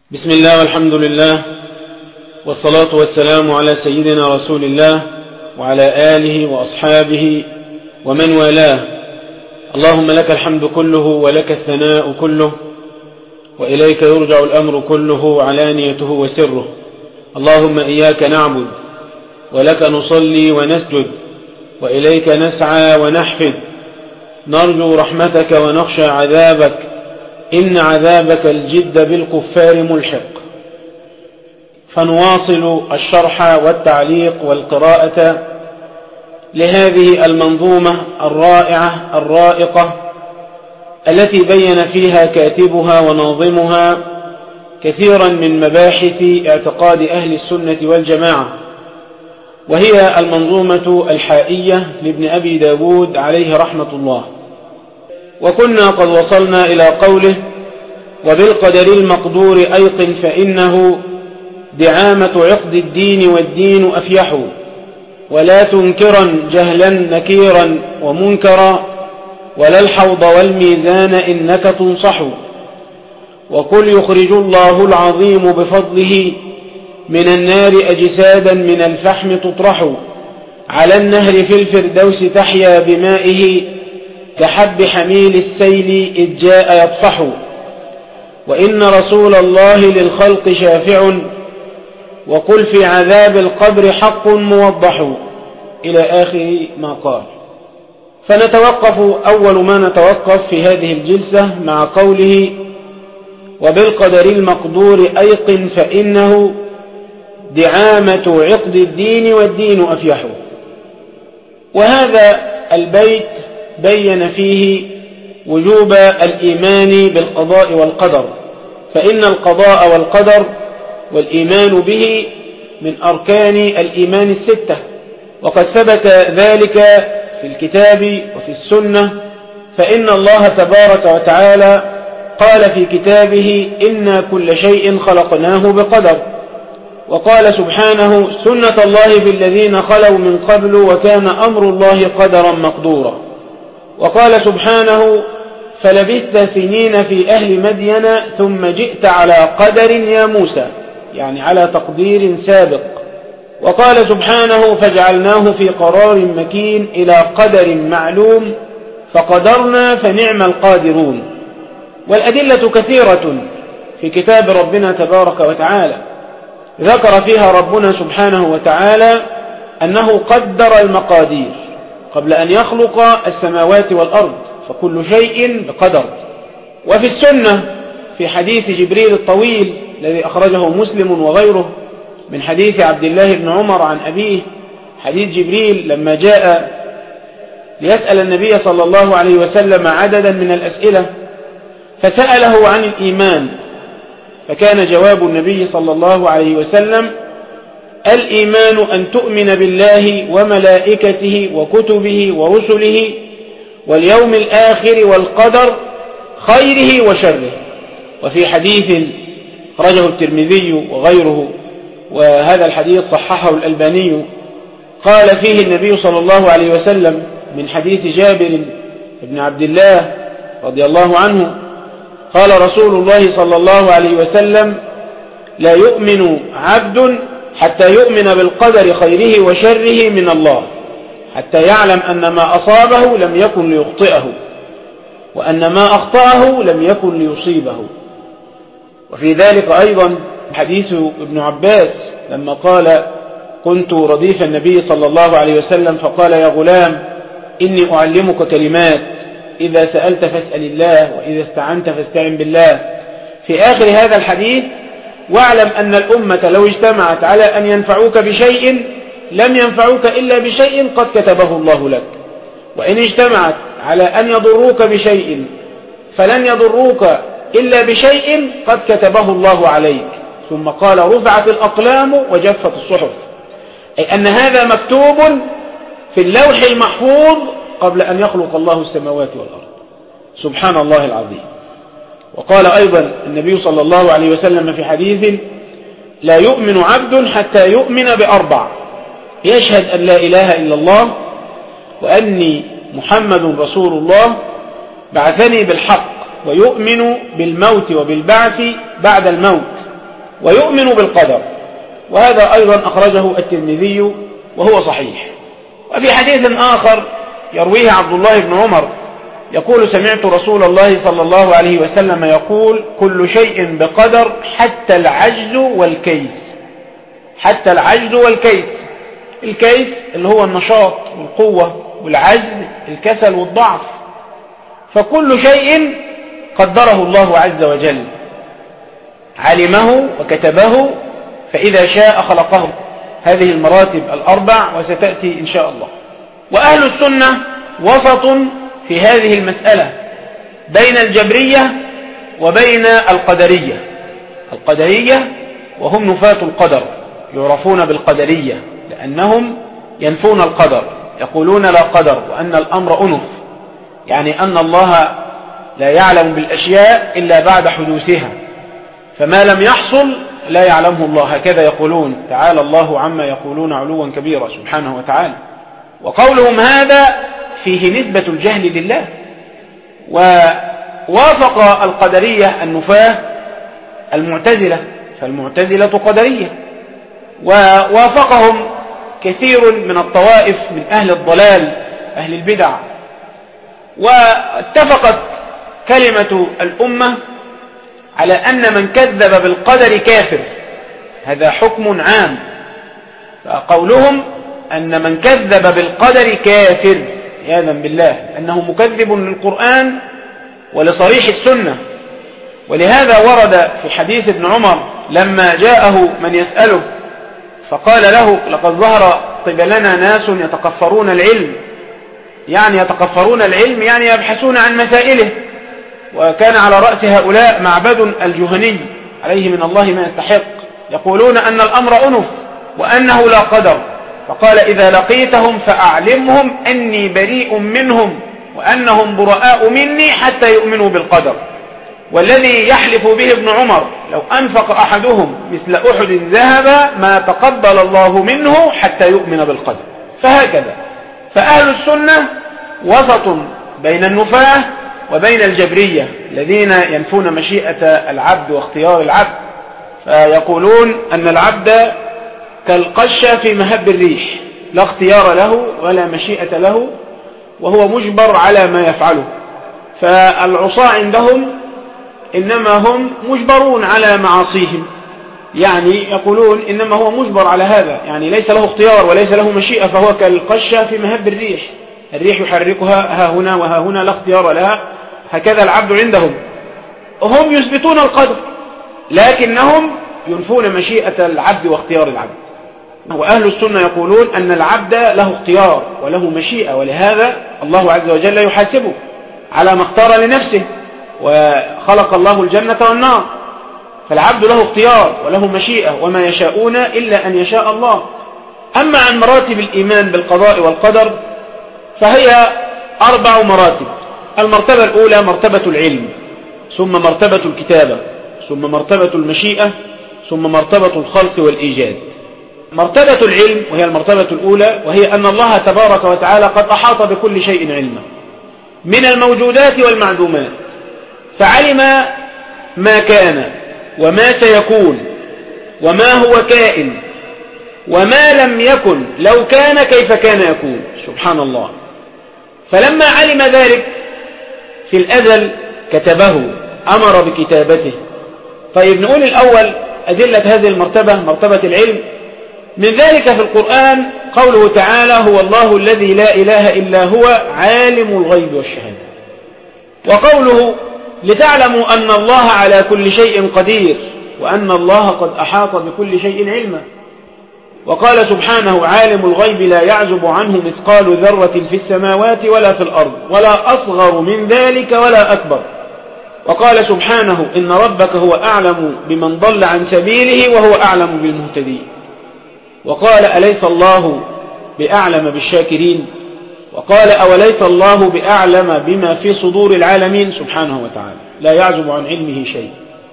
بسم الله والحمد لله والصلاة والسلام على سيدنا رسول الله وعلى آله وأصحابه ومن والاه. اللهم لك الحمد كله ولك الثناء كله وإليك يرجع الأمر كله علانيته وسره. اللهم إياك نعبد ولك نصلي ونسجد وإليك نسعى ونحفد، نرجو رحمتك ونخشى عذابك، إن عذابك الجد بالكفار ملحق. فنواصل الشرح والتعليق والقراءة لهذه المنظومة الرائعة الرائقة التي بين فيها كاتبها وناظمها كثيرا من مباحث اعتقاد أهل السنة والجماعة، وهي المنظومة الحائية لابن أبي داود عليه رحمة الله. وكنا قد وصلنا إلى قوله: وبالقدر المقدور أيقن فإنه دعامة عقد الدين والدين أفيح، ولا تنكرا جهلا نكيرا ومنكرا، ولا الحوض والميزان إنك تنصح. وقل يخرج الله العظيم بفضله من النار أجسادا من الفحم تطرح، على النهر في الفردوس تحيا بمائه، كحب حميل السيل إذ جاء يطفح. وإن رسول الله للخلق شافع، وقل في عذاب القبر حق موضح، إلى آخر ما قال. فنتوقف أول ما نتوقف في هذه الجلسة مع قوله: وبالقدر المقدور أيقن فإنه دعامة عقد الدين والدين أفيح. وهذا البيت بين فيه وجوب الإيمان بالقضاء والقدر، فإن القضاء والقدر والإيمان به من أركان الإيمان الستة، وقد ثبت ذلك في الكتاب وفي السنة. فإن الله تبارك وتعالى قال في كتابه: إنا كل شيء خلقناه بقدر. وقال سبحانه: سنة الله في الذين خلوا من قبل وكان أمر الله قدرا مقدورا. وقال سبحانه: فلبثت سنين في أهل مدين ثم جئت على قدر يا موسى، يعني على تقدير سابق. وقال سبحانه: فجعلناه في قرار مكين إلى قدر معلوم فقدرنا فنعم القادرون. والأدلة كثيرة في كتاب ربنا تبارك وتعالى، ذكر فيها ربنا سبحانه وتعالى أنه قدر المقادير قبل أن يخلق السماوات والأرض، فكل شيء بقدر. وفي السنة في حديث جبريل الطويل الذي أخرجه مسلم وغيره من حديث عبد الله بن عمر عن أبيه، حديث جبريل لما جاء ليسأل النبي صلى الله عليه وسلم عددا من الأسئلة، فسأله عن الإيمان، فكان جواب النبي صلى الله عليه وسلم: الإيمان أن تؤمن بالله وملائكته وكتبه ورسله واليوم الآخر والقدر خيره وشره. وفي حديث خرجه الترمذي وغيره، وهذا الحديث صححه الألباني، قال فيه النبي صلى الله عليه وسلم من حديث جابر بن عبد الله رضي الله عنه قال رسول الله صلى الله عليه وسلم: لا يؤمن عبد حتى يؤمن بالقدر خيره وشره من الله، حتى يعلم أن ما أصابه لم يكن ليخطئه، وأن ما أخطأه لم يكن ليصيبه. وفي ذلك أيضا حديث ابن عباس لما قال: كنت رديف النبي صلى الله عليه وسلم فقال: يا غلام إني أعلمك كلمات، إذا سألت فاسأل الله، وإذا استعنت فاستعن بالله. في آخر هذا الحديث: واعلم أن الأمة لو اجتمعت على أن ينفعوك بشيء لم ينفعوك إلا بشيء قد كتبه الله لك، وإن اجتمعت على أن يضروك بشيء فلن يضروك إلا بشيء قد كتبه الله عليك. ثم قال: رفعت الأقلام وجفت الصحف، أي أن هذا مكتوب في اللوح المحفوظ قبل أن يخلق الله السماوات والأرض. سبحان الله العظيم. وقال أيضا النبي صلى الله عليه وسلم في حديث: لا يؤمن عبد حتى يؤمن بأربع: يشهد أن لا إله إلا الله، وأني محمد رسول الله بعثني بالحق، ويؤمن بالموت وبالبعث بعد الموت، ويؤمن بالقدر. وهذا أيضا أخرجه الترمذي وهو صحيح. وفي حديث آخر يرويه عبد الله بن عمر يقول سمعت رسول الله صلى الله عليه وسلم يقول كل شيء بقدر حتى العجز والكيس. حتى العجز والكيس، الكيس اللي هو النشاط والقوة، والعجز الكسل والضعف. فكل شيء قدره الله عز وجل، علمه وكتبه، فإذا شاء خلقه. هذه المراتب الأربع وستأتي إن شاء الله. وأهل السنة وسط في هذه المسألة بين الجبرية وبين القدرية. القدرية وهم نفاة القدر، يعرفون بالقدرية لأنهم ينفون القدر، يقولون لا قدر، وأن الأمر أنف، يعني أن الله لا يعلم بالأشياء إلا بعد حدوثها، فما لم يحصل لا يعلمه الله، هكذا يقولون. تعالى الله عما يقولون علوا كبيرا سبحانه وتعالى. وقولهم هذا فيه نسبة الجهل لله. ووافق القدرية النفاة المعتزلة، فالمعتزلة قدرية. ووافقهم كثير من الطوائف من أهل الضلال أهل البدع. واتفقت كلمة الأمة على أن من كذب بالقدر كافر، هذا حكم عام. فقولهم أن من كذب بالقدر كافر عياذا بالله، أنه مكذب للقرآن ولصريح السنة. ولهذا ورد في حديث ابن عمر لما جاءه من يسأله فقال له لقد ظهر قبلنا ناس يتكفرون العلم، يعني يتكفرون العلم يعني يبحثون عن مسائله. وكان على رأس هؤلاء معبد الجهني عليه من الله ما يستحق، يقولون أن الأمر أنف وأنه لا قدر. فقال إذا لقيتهم فأعلمهم أني بريء منهم وأنهم براء مني حتى يؤمنوا بالقدر. والذي يحلف به ابن عمر لو أنفق أحدهم مثل أحد ذهب ما تقبل الله منه حتى يؤمن بالقدر. فهكذا فأهل السنة وسط بين النفاة وبين الجبرية الذين ينفون مشيئة العبد واختيار العبد، فيقولون أن العبد كالقشة في مهب الريح، لا اختيار له ولا مشيئة له، وهو مجبر على ما يفعله. فالعصاة عندهم إنما هم مجبرون على معاصيهم، يعني يقولون إنما هو مجبر على هذا، يعني ليس له اختيار وليس له مشيئة، فهو كالقشة في مهب الريح، الريح يحركها ها هنا وها هنا لا اختيار لها. هكذا العبد عندهم، هم يثبتون القدر لكنهم ينفون مشيئة العبد واختيار العبد. وأهل السنة يقولون أن العبد له اختيار وله مشيئة، ولهذا الله عز وجل يحاسبه على ما اختار لنفسه، وخلق الله الجنة والنار. فالعبد له اختيار وله مشيئة وما يشاءون إلا أن يشاء الله. أما عن مراتب الإيمان بالقضاء والقدر فهي 4 مراتب. المرتبة الأولى مرتبة العلم، ثم مرتبة الكتابة، ثم مرتبة المشيئة، ثم مرتبة الخلق والإيجاد. مرتبة العلم وهي المرتبة الأولى، وهي أن الله تبارك وتعالى قد أحاط بكل شيء علما من الموجودات والمعدومات، فعلم ما كان وما سيكون وما هو كائن وما لم يكن لو كان كيف كان يكون، سبحان الله. فلما علم ذلك في الأزل كتبه، أمر بكتابته. طيب نقول الأول أدلة هذه المرتبة مرتبة العلم. من ذلك في القرآن قوله تعالى هو الله الذي لا إله إلا هو عالم الغيب والشهادة، وقوله لتعلموا أن الله على كل شيء قدير وأن الله قد أحاط بكل شيء علما. وقال سبحانه عالم الغيب لا يعزب عنه مثقال ذرة في السماوات ولا في الأرض ولا أصغر من ذلك ولا أكبر. وقال سبحانه إن ربك هو أعلم بمن ضل عن سبيله وهو أعلم بالمهتدين. وقال أليس الله بأعلم بالشاكرين. وقال أوليس الله بأعلم بما في صدور العالمين، سبحانه وتعالى لا يعزب عن علمه شيء.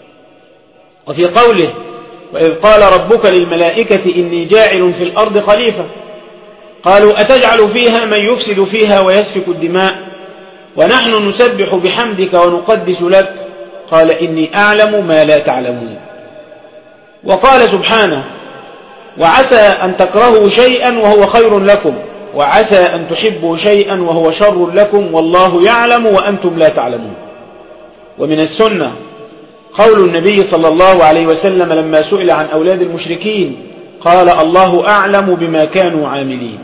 وفي قوله وإذ قال ربك للملائكة إني جاعل في الأرض خليفة قالوا أتجعل فيها من يفسد فيها ويسفك الدماء ونحن نسبح بحمدك ونقدس لك قال إني أعلم ما لا تعلمون. وقال سبحانه: وعسى أن تكرهوا شيئا وهو خير لكم، وعسى أن تحبوا شيئا وهو شر لكم، والله يعلم وأنتم لا تعلمون. ومن السنة قول النبي صلى الله عليه وسلم لما سئل عن أولاد المشركين قال: الله أعلم بما كانوا عاملين.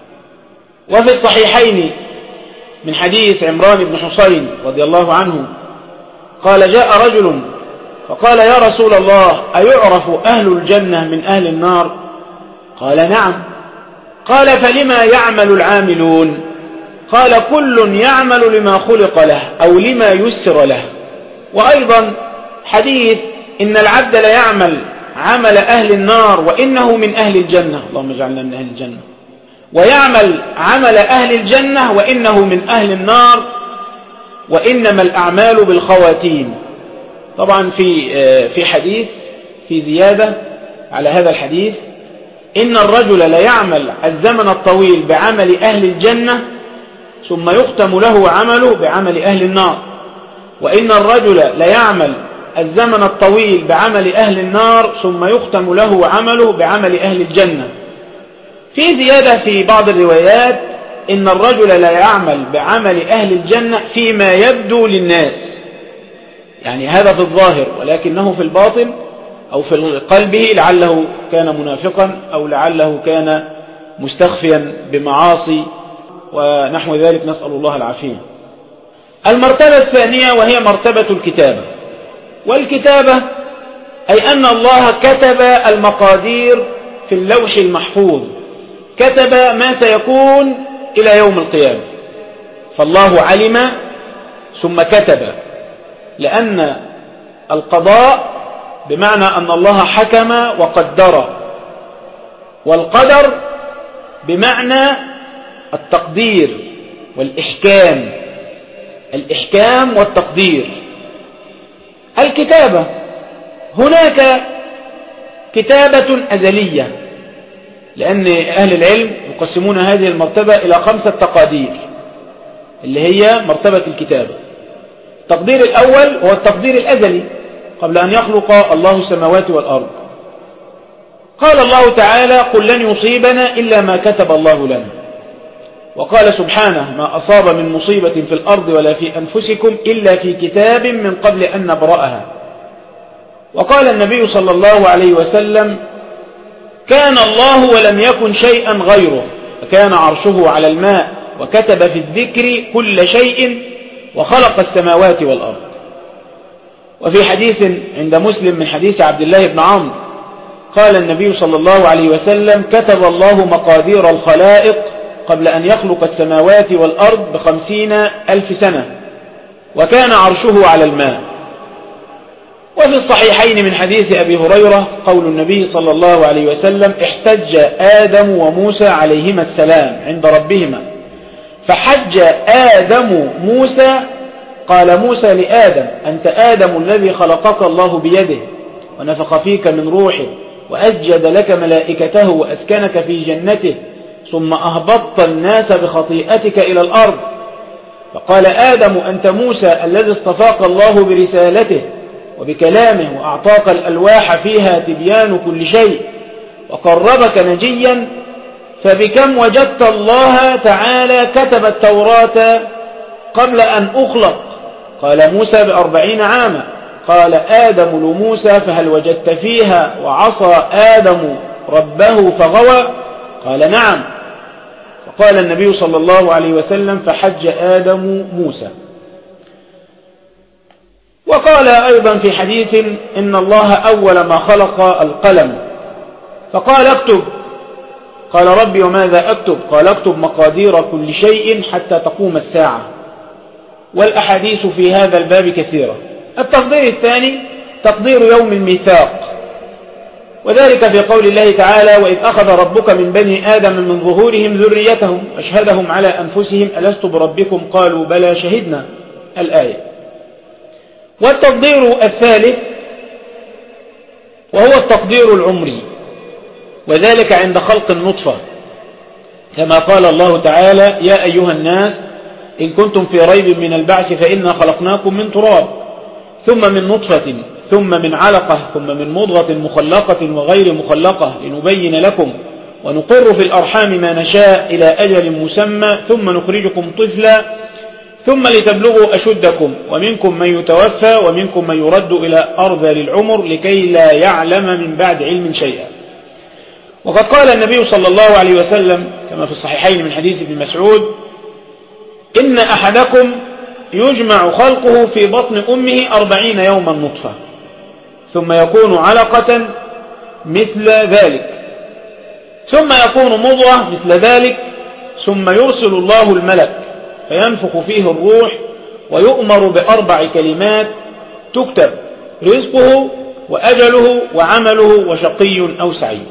وفي الصحيحين من حديث عمران بن حسين رضي الله عنه قال: جاء رجل فقال: يا رسول الله، أيعرف أهل الجنة من أهل النار؟ قال: نعم. قال: فلما يعمل العاملون؟ قال: كل يعمل لما خلق له أو لما يسر له. وأيضا حديث: إن العبد ليعمل عمل أهل النار وإنه من أهل الجنة، اللهم اجعلنا من أهل الجنة، ويعمل عمل أهل الجنة وإنه من أهل النار، وإنما الأعمال بالخواتيم. طبعا في حديث في زيادة على هذا الحديث: إن الرجل ليعمل الزمن الطويل بعمل أهل الجنة ثم يختم له عمله بعمل أهل النار، وإن الرجل ليعمل الزمن الطويل بعمل أهل النار ثم يختم له عمله بعمل أهل الجنة. في زيادة في بعض الروايات: إن الرجل لا يعمل بعمل أهل الجنة فيما يبدو للناس، يعني هذا في الظاهر، ولكنه في الباطن أو في قلبه لعله كان منافقا أو لعله كان مستخفيا بمعاصي ونحو ذلك، نسأل الله العافية. المرتبة الثانية وهي مرتبة الكتابة. والكتابة أي أن الله كتب المقادير في اللوح المحفوظ، كتب ما سيكون إلى يوم القيامة. فالله علم ثم كتب، لأن القضاء بمعنى أن الله حكم وقدر، والقدر بمعنى التقدير والإحكام، الإحكام والتقدير. الكتابة هناك كتابة أزلية، لأن أهل العلم يقسمون هذه المرتبة إلى 5 تقادير اللي هي مرتبة الكتابة. التقدير الأول هو التقدير الأزلي قبل أن يخلق الله السماوات والأرض. قال الله تعالى: قل لن يصيبنا إلا ما كتب الله لنا. وقال سبحانه: ما أصاب من مصيبة في الأرض ولا في أنفسكم إلا في كتاب من قبل أن نبرأها. وقال النبي صلى الله عليه وسلم: كان الله ولم يكن شيئا غيره، فكان عرشه على الماء، وكتب في الذكر كل شيء، وخلق السماوات والأرض. وفي حديث عند مسلم من حديث عبد الله بن عمرو قال النبي صلى الله عليه وسلم: كتب الله مقادير الخلائق قبل أن يخلق السماوات والأرض 50,000 سنة، وكان عرشه على الماء. وفي الصحيحين من حديث أبي هريرة قول النبي صلى الله عليه وسلم: احتج آدم وموسى عليهما السلام عند ربهما، فحج آدم موسى، قال موسى لآدم: أنت آدم الذي خلقك الله بيده ونفخ فيك من روحه وأسجد لك ملائكته وأسكنك في جنته، ثم أهبطت الناس بخطيئتك إلى الأرض. فقال آدم: أنت موسى الذي اصطفاك الله برسالته وبكلامه، وأعطاك الألواح فيها تبيان كل شيء، وقربك نجيا، فبكم وجدت الله تعالى كتب التوراة قبل أن أخلق؟ قال موسى: ب40 عاما. قال آدم لموسى: فهل وجدت فيها وعصى آدم ربه فغوى؟ قال: نعم. فقال النبي صلى الله عليه وسلم: فحج آدم موسى. وقال أيضا في حديث: إن الله أول ما خلق القلم، فقال: اكتب. قال: ربي وماذا أكتب؟ قال: اكتب مقادير كل شيء حتى تقوم الساعة. والأحاديث في هذا الباب كثيرة. التقدير الثاني تقدير يوم الميثاق، وذلك في قول الله تعالى: وإذ أخذ ربك من بني آدم من ظهورهم ذريتهم أشهدهم على أنفسهم ألست بربكم قالوا بلى شهدنا، الآية. والتقدير الثالث وهو التقدير العمري، وذلك عند خلق النطفة، كما قال الله تعالى: يا أيها الناس إن كنتم في ريب من البعث فإنا خلقناكم من تراب ثم من نطفة ثم من علقة ثم من مضغة مخلقة وغير مخلقة لنبين لكم ونقر في الأرحام ما نشاء إلى أجل مسمى ثم نخرجكم طفلا ثم لتبلغوا أشدكم ومنكم من يتوفى ومنكم من يرد إلى أرذل العمر لكي لا يعلم من بعد علم شيئا. وقد قال النبي صلى الله عليه وسلم كما في الصحيحين من حديث ابن مسعود: إن أحدكم يجمع خلقه في بطن أمه 40 يوما نطفة ثم يكون علقة مثل ذلك ثم يكون مضغة مثل ذلك ثم يرسل الله الملك فينفخ فيه الروح ويؤمر ب4 كلمات تكتب رزقه وأجله وعمله وشقي أو سعيد.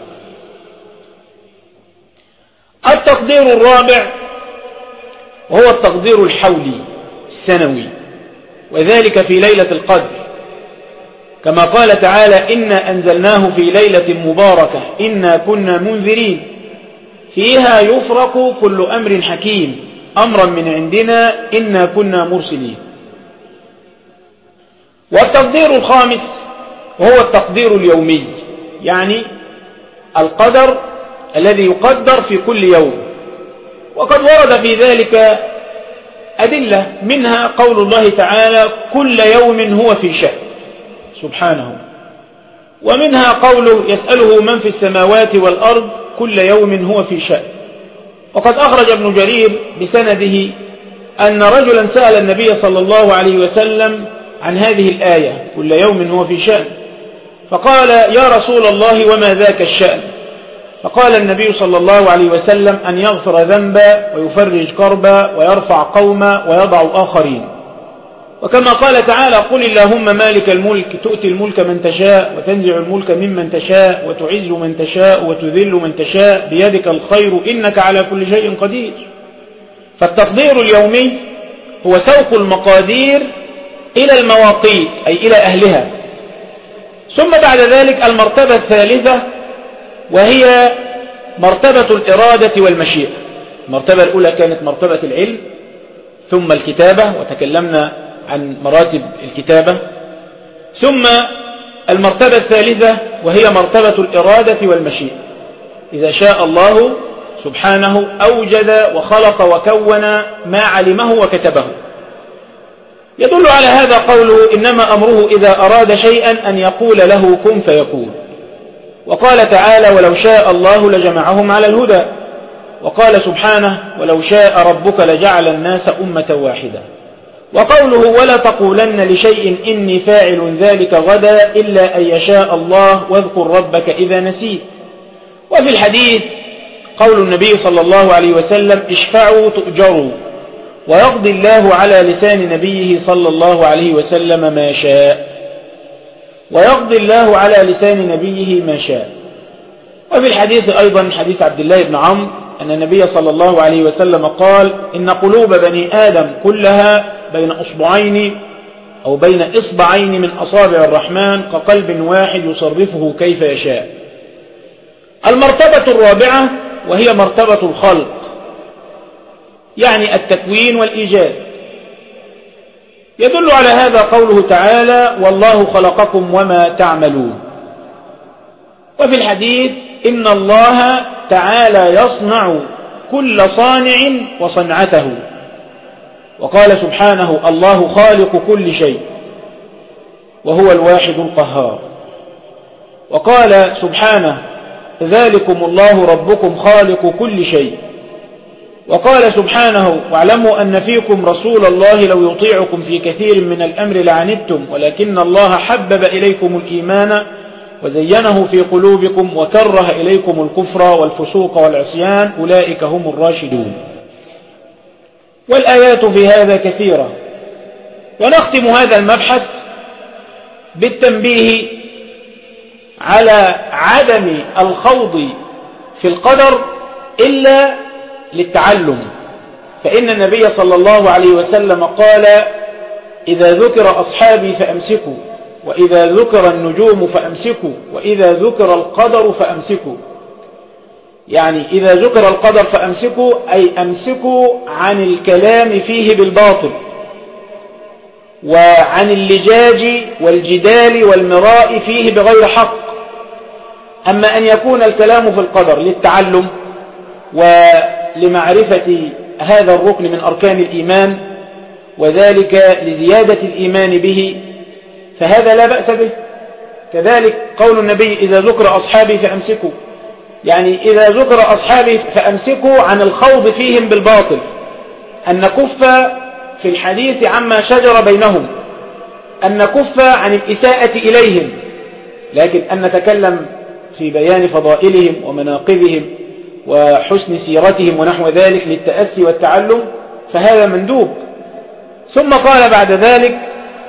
التقدير الرابع وهو التقدير الحولي السنوي، وذلك في ليلة القدر كما قال تعالى: إنا أنزلناه في ليلة مباركة إنا كنا منذرين فيها يفرق كل أمر حكيم أمرا من عندنا إنا كنا مرسلين. والتقدير الخامس وهو التقدير اليومي، يعني القدر الذي يقدر في كل يوم، وقد ورد في ذلك أدلة منها قول الله تعالى: كل يوم هو في شأن سبحانه، ومنها قوله: يسأله من في السماوات والأرض كل يوم هو في شأن. وقد أخرج ابن جرير بسنده أن رجلا سأل النبي صلى الله عليه وسلم عن هذه الآية: كل يوم هو في شأن، فقال: يا رسول الله وما ذاك الشأن؟ فقال النبي صلى الله عليه وسلم: أن يغفر ذنبا ويفرج كربا ويرفع قوما ويضع آخرين. وكما قال تعالى: قل اللهم مالك الملك تؤتي الملك من تشاء وتنزع الملك ممن تشاء وتعز من تشاء وتذل من تشاء بيدك الخير إنك على كل شيء قدير. فالتقدير اليومي هو سوق المقادير إلى المواقيت أي إلى أهلها. ثم بعد ذلك المرتبة الثالثة وهي مرتبة الإرادة والمشيئة. المرتبة الأولى كانت مرتبة العلم ثم الكتابة، وتكلمنا عن مراتب الكتابة. ثم المرتبة الثالثة وهي مرتبة الإرادة والمشيئة. إذا شاء الله سبحانه أوجد وخلق وكون ما علمه وكتبه. يدل على هذا قوله: إنما أمره إذا أراد شيئا أن يقول له كن فيكون. وقال تعالى: ولو شاء الله لجمعهم على الهدى. وقال سبحانه: ولو شاء ربك لجعل الناس أمة واحدة. وقوله: ولا تقولن لشيء إني فاعل ذلك غدا إلا أن يشاء الله واذكر ربك إذا نسيت. وفي الحديث قول النبي صلى الله عليه وسلم: اشفعوا تؤجروا، ويقضي الله على لسان نبيه صلى الله عليه وسلم ما شاء. ويقضي الله على لسان نبيه ما شاء. وفي الحديث أيضا حديث عبد الله بن عمرو أن النبي صلى الله عليه وسلم قال: إن قلوب بني آدم كلها بين أصبعين أو بين إصبعين من أصابع الرحمن كقلب واحد يصرفه كيف يشاء. المرتبة الرابعة وهي مرتبة الخلق، يعني التكوين والإيجاد. يدل على هذا قوله تعالى: والله خلقكم وما تعملون. وفي الحديث: إن الله تعالى يصنع كل صانع وصنعته. وقال سبحانه: الله خالق كل شيء وهو الواحد القهار. وقال سبحانه: ذلكم الله ربكم خالق كل شيء. وقال سبحانه: واعلموا أن فيكم رسول الله لو يطيعكم في كثير من الأمر لعنتم ولكن الله حبب إليكم الإيمان وزينه في قلوبكم وكره إليكم الكفر والفسوق والعصيان أولئك هم الراشدون. والآيات في هذا كثيرة. ونختم هذا المبحث بالتنبيه على عدم الخوض في القدر إلا للتعلم، فإن النبي صلى الله عليه وسلم قال: إذا ذكر أصحابي فأمسكوا، وإذا ذكر النجوم فأمسكوا، وإذا ذكر القدر فأمسكوا. يعني إذا ذكر القدر فأمسكوا أي أمسكوا عن الكلام فيه بالباطل. وعن اللجاج والجدال والمراء فيه بغير حق. أما أن يكون الكلام في القدر للتعلم ولمعرفة هذا الركن من أركان الإيمان وذلك لزيادة الإيمان به فهذا لا بأس به. كذلك قول النبي إذا ذكر أصحابي فأمسكوا، يعني إذا ذكر أصحابي فأمسكوا عن الخوض فيهم بالباطل، أن نكف في الحديث عما شجر بينهم، أن نكف عن الإساءة إليهم، لكن أن نتكلم في بيان فضائلهم ومناقبهم وحسن سيرتهم ونحو ذلك للتأسي والتعلم فهذا مندوب. ثم قال بعد ذلك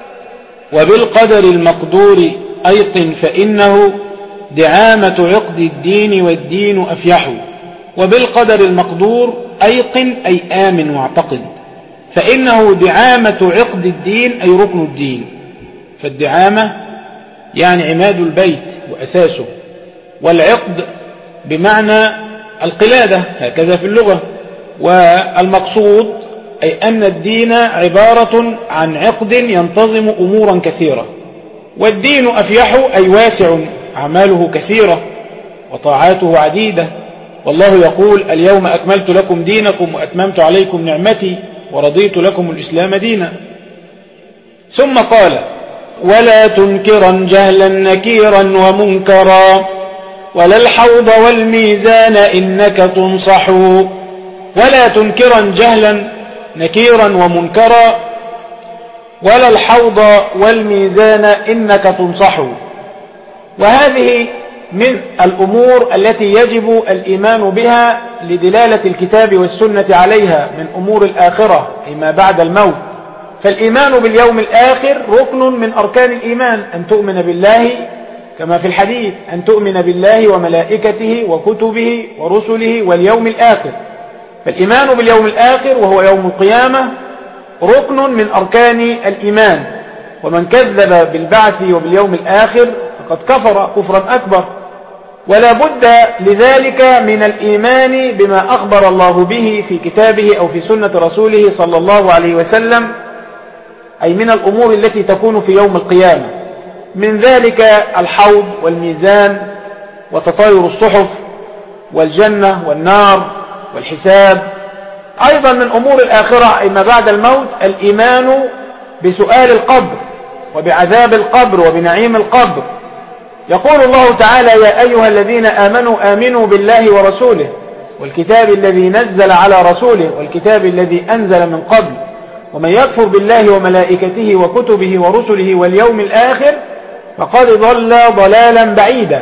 وبالقدر المقدور أيقن فإنه دعامة عقد الدين والدين أفيح. وبالقدر المقدور أيقن أي آمن واعتقد، فإنه دعامة عقد الدين أي ركن الدين. فالدعامة يعني عماد البيت وأساسه، والعقد بمعنى القلادة هكذا في اللغة، والمقصود أي أن الدين عبارة عن عقد ينتظم أمورا كثيرة. والدين أفيح أي واسع أعماله كثيرة وطاعاته عديدة، والله يقول اليوم أكملت لكم دينكم وأتممت عليكم نعمتي ورضيت لكم الإسلام دينا. ثم قال ولا تنكرا جهلا نكيرا ومنكرا ولا الحوض والميزان إنك تنصح. ولا تنكرا جهلا نكيرا ومنكرا ولا الحوض والميزان إنك تنصح. وهذه من الأمور التي يجب الإيمان بها لدلالة الكتاب والسنة عليها من أمور الآخرة أي ما بعد الموت. فالإيمان باليوم الآخر ركن من أركان الإيمان، أن تؤمن بالله كما في الحديث أن تؤمن بالله وملائكته وكتبه ورسله واليوم الآخر. فالإيمان باليوم الآخر وهو يوم القيامة ركن من أركان الإيمان، ومن كذب بالبعث وباليوم الآخر فقد كفر كفرا أكبر. ولا بد لذلك من الإيمان بما أخبر الله به في كتابه أو في سنة رسوله صلى الله عليه وسلم، أي من الأمور التي تكون في يوم القيامة، من ذلك الحوض والميزان وتطاير الصحف والجنة والنار والحساب. أيضا من أمور الآخرة أي ما بعد الموت الإيمان بسؤال القبر وبعذاب القبر وبنعيم القبر. يقول الله تعالى يا أيها الذين آمنوا آمنوا بالله ورسوله والكتاب الذي نزل على رسوله والكتاب الذي أنزل من قبل ومن يكفر بالله وملائكته وكتبه ورسله واليوم الآخر فقد ضل ضلالا بعيدا.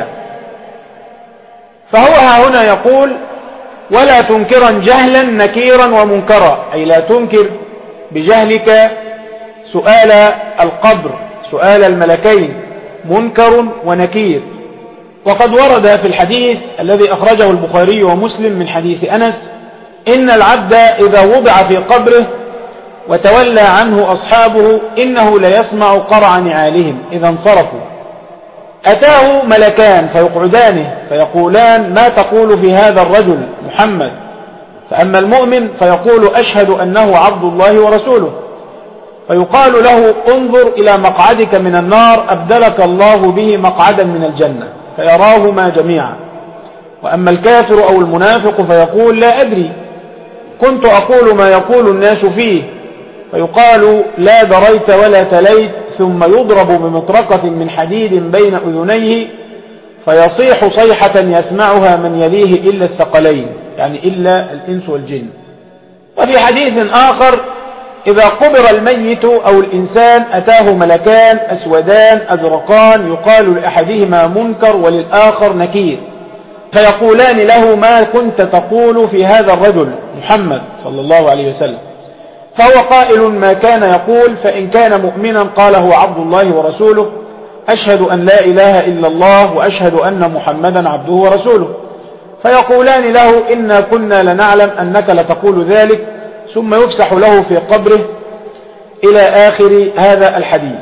فهو هنا يقول ولا تنكرا جهلا نكيرا ومنكرا، أي لا تنكر بجهلك سؤال القبر سؤال الملكين منكر ونكير. وقد ورد في الحديث الذي أخرجه البخاري ومسلم من حديث أنس إن العبد إذا وضع في قبره وتولى عنه أصحابه إنه ليسمع قرع نعالهم إذا انصرفوا، أتاه ملكان فيقعدانه فيقولان ما تقول في هذا الرجل محمد؟ فأما المؤمن فيقول أشهد أنه عبد الله ورسوله، فيقال له انظر إلى مقعدك من النار أبدلك الله به مقعدا من الجنة، فيراهما جميعا. وأما الكافر أو المنافق فيقول لا أدري كنت أقول ما يقول الناس فيه، فيقال لا دريت ولا تليت، ثم يضرب بمطرقة من حديد بين أذنيه فيصيح صيحة يسمعها من يليه إلا الثقلين، يعني إلا الإنس والجن. وفي حديث آخر إذا قبر الميت أو الإنسان أتاه ملكان أسودان أزرقان يقال لأحدهما منكر وللآخر نكير، فيقولان له ما كنت تقول في هذا الرجل محمد صلى الله عليه وسلم؟ فهو قائل ما كان يقول، فإن كان مؤمنا قاله عبد الله ورسوله أشهد أن لا إله إلا الله وأشهد أن محمدا عبده ورسوله، فيقولان له إنا كنا لنعلم أنك لتقول ذلك، ثم يفسح له في قبره إلى آخر هذا الحديث.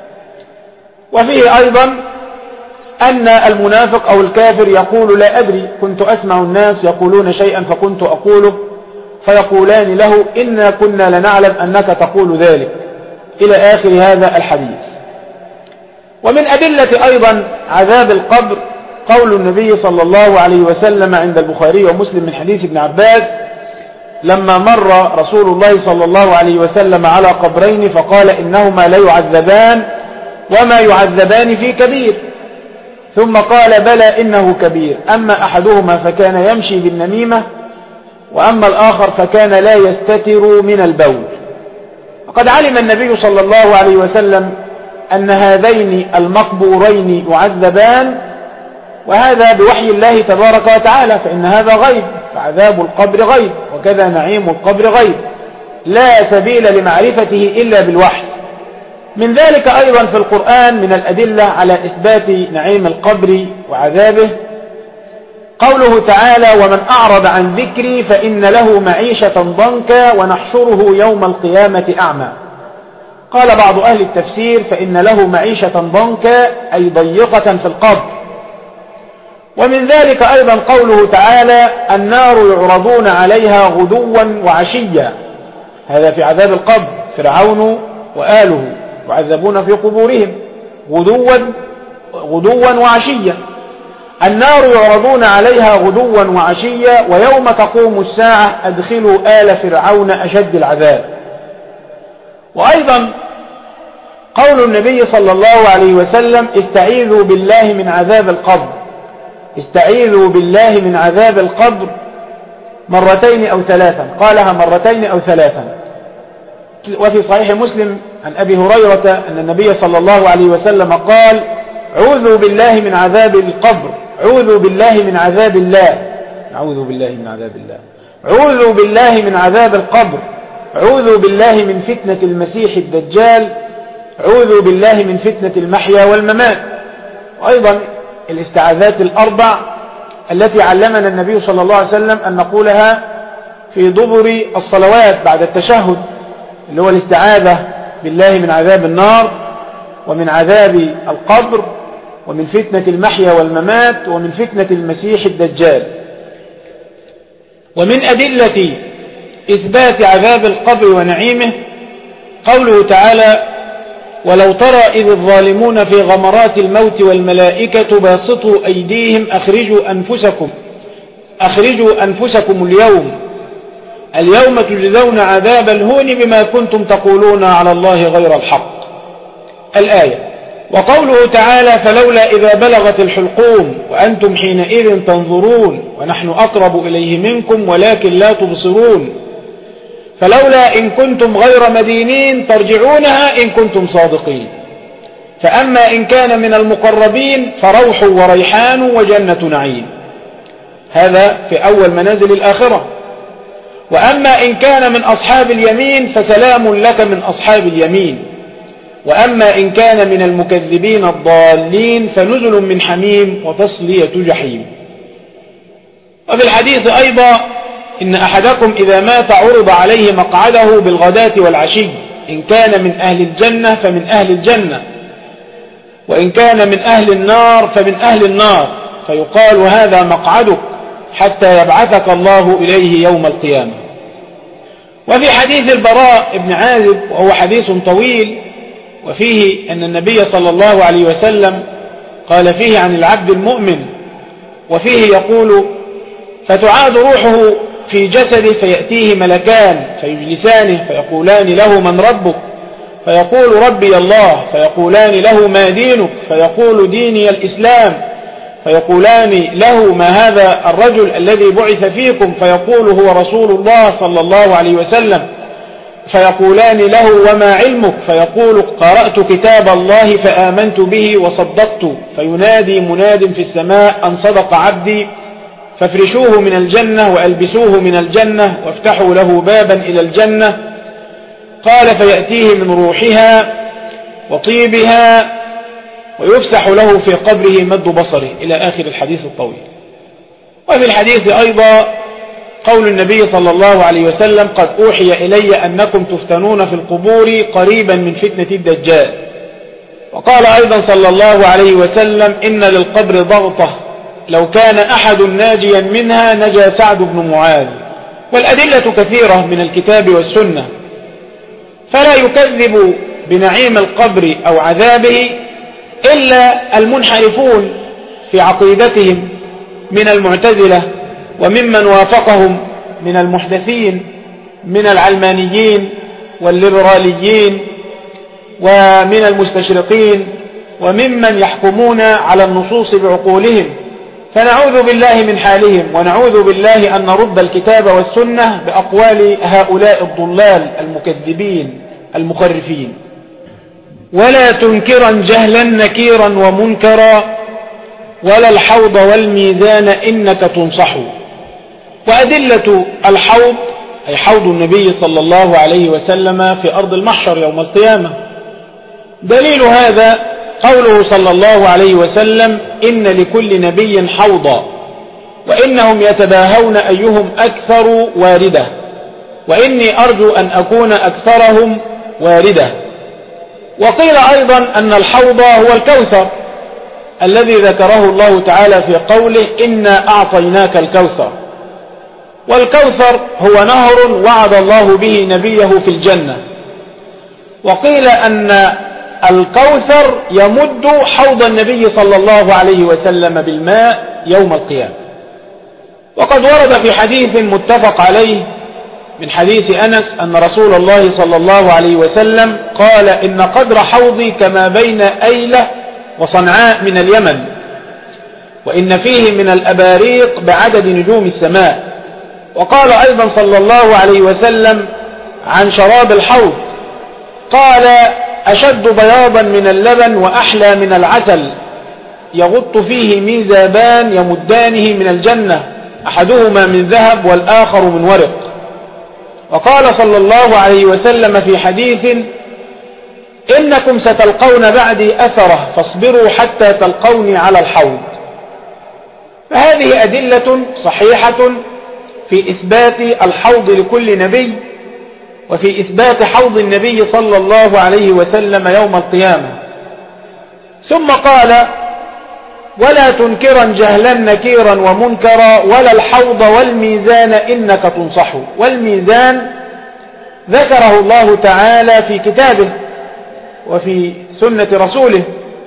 وفيه أيضا أن المنافق أو الكافر يقول لا أدري كنت أسمع الناس يقولون شيئا فكنت أقوله، فيقولان له إنا كنا لنعلم أنك تقول ذلك، إلى آخر هذا الحديث. ومن أدلة أيضا عذاب القبر قول النبي صلى الله عليه وسلم عند البخاري ومسلم من حديث ابن عباس لما مر رسول الله صلى الله عليه وسلم على قبرين فقال إنهما لا يعذبان وما يعذبان في كبير، ثم قال بلى إنه كبير، أما أحدهما فكان يمشي بالنميمة وأما الآخر فكان لا يستتر من البول. وقد علم النبي صلى الله عليه وسلم أن هذين المقبورين يعذبان، وهذا بوحي الله تبارك وتعالى، فإن هذا غيب، فعذاب القبر غيب، وكذا نعيم القبر غيب، لا سبيل لمعرفته إلا بالوحي. من ذلك أيضا في القرآن من الأدلة على إثبات نعيم القبر وعذابه قوله تعالى ومن أعرض عن ذكري فإن له معيشة ضنكا ونحشره يوم القيامة أعمى. قال بعض أهل التفسير فإن له معيشة ضنكا أي ضيقة في القبر. ومن ذلك أيضا قوله تعالى النار يعرضون عليها غدوا وعشيا، هذا في عذاب القبر، فرعون وآله يعذبون في قبورهم غدوا وعشيا. النار يعرضون عليها غدوا وعشيا ويوم تقوم الساعة أدخلوا آل فرعون أشد العذاب. وأيضا قول النبي صلى الله عليه وسلم استعيذوا بالله من عذاب القبر، استعيذوا بالله من عذاب القبر مرتين أو ثلاثا، قالها مرتين أو ثلاثا. وفي صحيح مسلم عن أبي هريرة أن النبي صلى الله عليه وسلم قال عوذوا بالله من عذاب القبر، عوذوا بالله من عذاب الله، نعوذ بالله من عذاب الله، عوذوا بالله من عذاب القبر، عوذوا بالله من فتنة المسيح الدجال، عوذوا بالله من فتنة المحيا والممات. وأيضا الاستعاذات الأربع التي علمنا النبي صلى الله عليه وسلم أن نقولها في دبر الصلوات بعد التشهد، اللي هو الاستعاذة بالله من عذاب النار ومن عذاب القبر ومن فتنة المحيا والممات ومن فتنة المسيح الدجال. ومن أدلة إثبات عذاب القبر ونعيمه قوله تعالى ولو ترى إذ الظالمون في غمرات الموت والملائكة باسطوا أيديهم أخرجوا أنفسكم اليوم تجزون عذاب الهون بما كنتم تقولون على الله غير الحق. الآية. وقوله تعالى فلولا إذا بلغت الحلقوم وأنتم حينئذ تنظرون ونحن أقرب إليه منكم ولكن لا تبصرون فلولا إن كنتم غير مدينين ترجعونها إن كنتم صادقين. فأما إن كان من المقربين فروح وريحان وجنة نعيم، هذا في أول منازل الآخرة. وأما إن كان من أصحاب اليمين فسلام لك من أصحاب اليمين. وأما إن كان من المكذبين الضالين فنزل من حميم وتصلية جحيم. وفي الحديث أيضا إن أحدكم إذا مات عرض عليه مقعده بالغداة والعشي، إن كان من أهل الجنة فمن أهل الجنة وإن كان من أهل النار فمن أهل النار، فيقال هذا مقعدك حتى يبعثك الله إليه يوم القيامة. وفي حديث البراء بن عازب وهو حديث طويل وفيه أن النبي صلى الله عليه وسلم قال فيه عن العبد المؤمن، وفيه يقول فتعاد روحه في جسده فيأتيه ملكان فيجلسانه فيقولان له من ربك؟ فيقول ربي الله. فيقولان له ما دينك؟ فيقول ديني الإسلام. فيقولان له ما هذا الرجل الذي بعث فيكم؟ فيقول هو رسول الله صلى الله عليه وسلم. فيقولان له وما علمك؟ فيقول قرأت كتاب الله فآمنت به وصدقت. فينادي مناد في السماء أن صدق عبدي فافرشوه من الجنة وألبسوه من الجنة وافتحوا له بابا إلى الجنة. قال فيأتيه من روحها وطيبها ويفسح له في قبره مد بصره، إلى آخر الحديث الطويل. وفي الحديث أيضا قول النبي صلى الله عليه وسلم قد أوحي إلي أنكم تفتنون في القبور قريبا من فتنة الدجال. وقال أيضا صلى الله عليه وسلم إن للقبر ضغطة لو كان أحد ناجيا منها نجا سعد بن معاذ. والأدلة كثيرة من الكتاب والسنة، فلا يكذب بنعيم القبر أو عذابه إلا المنحرفون في عقيدتهم من المعتزلة وممن وافقهم من المحدثين من العلمانيين والليبراليين ومن المستشرقين وممن يحكمون على النصوص بعقولهم، فنعوذ بالله من حالهم، ونعوذ بالله أن نرد الكتاب والسنة بأقوال هؤلاء الضلال المكذبين المخرفين. ولا تنكرا جهلا نكيرا ومنكرا ولا الحوض والميزان إنك تنصح. وأدلة الحوض أي حوض النبي صلى الله عليه وسلم في أرض المحشر يوم القيامة. دليل هذا قوله صلى الله عليه وسلم: إن لكل نبي حوضا وإنهم يتباهون أيهم أكثر واردة وإني أرجو أن أكون أكثرهم واردة. وقيل أيضا أن الحوض هو الكوثر الذي ذكره الله تعالى في قوله: إنا أعطيناك الكوثر. والكوثر هو نهر وعد الله به نبيه في الجنة. وقيل أن الكوثر يمد حوض النبي صلى الله عليه وسلم بالماء يوم القيامة. وقد ورد في حديث متفق عليه من حديث أنس أن رسول الله صلى الله عليه وسلم قال: إن قدر حوضي كما بين أيلة وصنعاء من اليمن، وإن فيه من الأباريق بعدد نجوم السماء. وقال أيضا صلى الله عليه وسلم عن شراب الحوض قال: أشد بياضا من اللبن وأحلى من العسل، يغط فيه ميزابان يمدانه من الجنة، أحدهما من ذهب والآخر من ورق. وقال صلى الله عليه وسلم في حديث: إنكم ستلقون بعدي أثره فاصبروا حتى تلقوني على الحوض. فهذه أدلة صحيحة في إثبات الحوض لكل نبي، وفي إثبات حوض النبي صلى الله عليه وسلم يوم القيامة. ثم قال: ولا تنكرا جهلا نكيرا ومنكرا ولا الحوض والميزان إنك تنصح. والميزان ذكره الله تعالى في كتابه وفي سنة رسوله.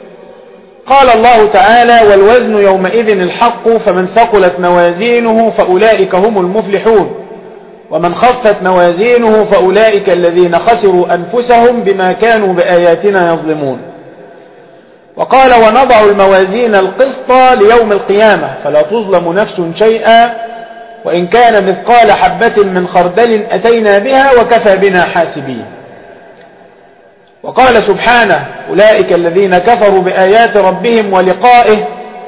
قال الله تعالى: والوزن يومئذ الحق فمن ثقلت موازينه فأولئك هم المفلحون ومن خفت موازينه فأولئك الذين خسروا أنفسهم بما كانوا بآياتنا يظلمون. وقال: ونضع الموازين القسط ليوم القيامة فلا تظلم نفس شيئا وإن كان مثقال حبة من خردل أتينا بها وكفى بنا حاسبين. وقال سبحانه: أولئك الذين كفروا بآيات ربهم ولقائه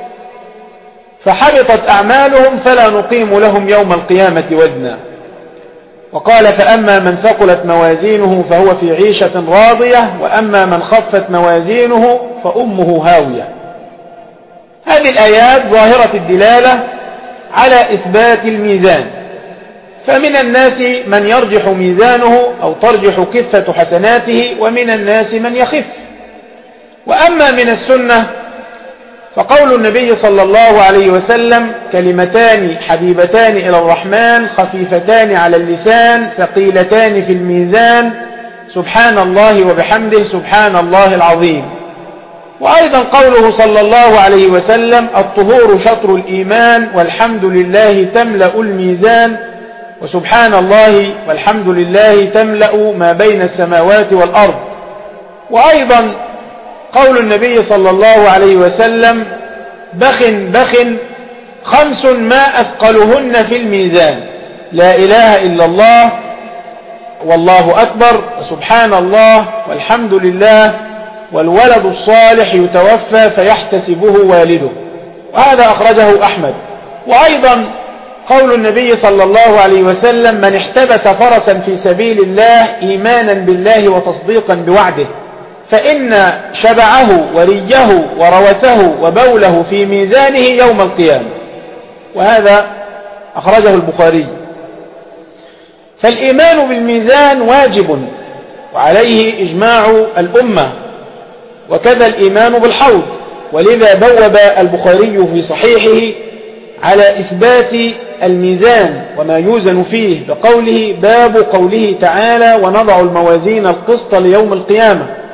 فحبطت أعمالهم فلا نقيم لهم يوم القيامة وزنا. وقال: فأما من ثقلت موازينه فهو في عيشة راضية وأما من خفت موازينه فأمه هاوية. هذه الآيات ظاهرة الدلالة على إثبات الميزان، فمن الناس من يرجح ميزانه أو ترجح كفة حسناته، ومن الناس من يخف. وأما من السنة فقول النبي صلى الله عليه وسلم: كلمتان حبيبتان إلى الرحمن خفيفتان على اللسان ثقيلتان في الميزان سبحان الله وبحمده سبحان الله العظيم. وأيضا قوله صلى الله عليه وسلم: الطهور شطر الإيمان والحمد لله تملأ الميزان وسبحان الله والحمد لله تملأ ما بين السماوات والأرض. وأيضا قول النبي صلى الله عليه وسلم: بخ بخ خمس ما أثقلهن في الميزان لا إله إلا الله والله أكبر وسبحان الله والحمد لله والولد الصالح يتوفى فيحتسبه والده. وهذا أخرجه أحمد. وأيضا قول النبي صلى الله عليه وسلم: من احتبس فرسا في سبيل الله إيمانا بالله وتصديقا بوعده فإن شبعه وريه وروثه وبوله في ميزانه يوم القيامة. وهذا أخرجه البخاري. فالإيمان بالميزان واجب وعليه إجماع الأمة، وكذا الإيمان بالحوض. ولذا بوب البخاري في صحيحه على إثبات الميزان وما يوزن فيه بقوله: باب قوله تعالى: ونضع الموازين القسط ليوم القيامة.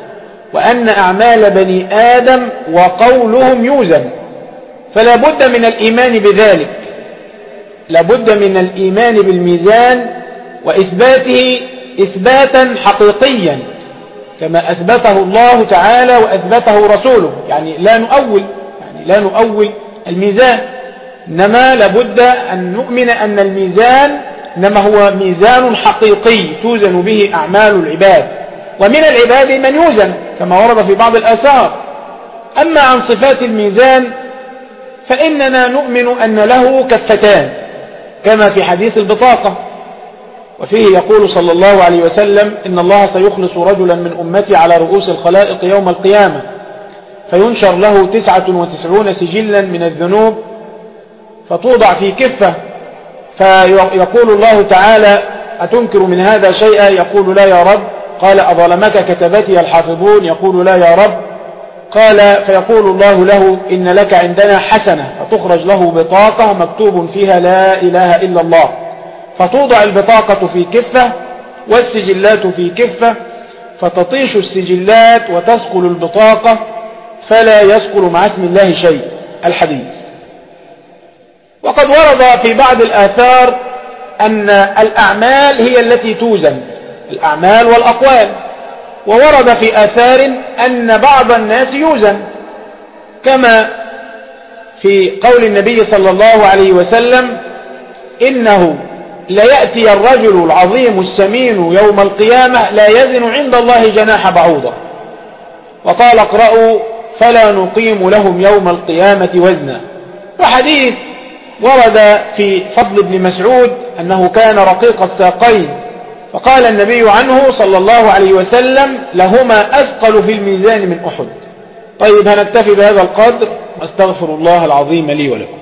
وأن أعمال بني آدم وقولهم يوزن. فلا بد من الإيمان بذلك، لا بد من الإيمان بالميزان وإثباته إثباتا حقيقيا كما أثبته الله تعالى وأثبته رسوله. يعني لا نؤول الميزان، إنما لابد أن نؤمن أن الميزان إنما هو ميزان حقيقي توزن به أعمال العباد، ومن العباد من يوزن كما ورد في بعض الآثار. أما عن صفات الميزان فإننا نؤمن أن له كفتان كما في حديث البطاقة، وفيه يقول صلى الله عليه وسلم: إن الله سيخلص رجلا من أمتي على رؤوس الخلائق يوم القيامة فينشر له 99 سجلا من الذنوب فتوضع في كفة، فيقول الله تعالى: أتنكر من هذا شيئا؟ يقول: لا يا رب. قال: أظلمك كتبتي الحافظون؟ يقول: لا يا رب. قال: فيقول الله له: إن لك عندنا حسنة، فتخرج له بطاقة مكتوب فيها لا إله إلا الله، فتوضع البطاقة في كفة والسجلات في كفة، فتطيش السجلات وتثقل البطاقة فلا يثقل مع اسم الله شيء. الحديث. وقد ورد في بعض الآثار أن الأعمال هي التي توزن، الأعمال والأقوال، وورد في آثار أن بعض الناس يوزن، كما في قول النبي صلى الله عليه وسلم: إنه ليأتي الرجل العظيم السمين يوم القيامة لا يزن عند الله جناح بعوضة. وقال: اقرأوا: فلا نقيم لهم يوم القيامة وزنا. وحديث ورد في فضل ابن مسعود أنه كان رقيق الساقين، فقال النبي عنه صلى الله عليه وسلم: لهما أثقل في الميزان من أحد. طيب، هنكتفي بهذا القدر، أستغفر الله العظيم لي ولكم.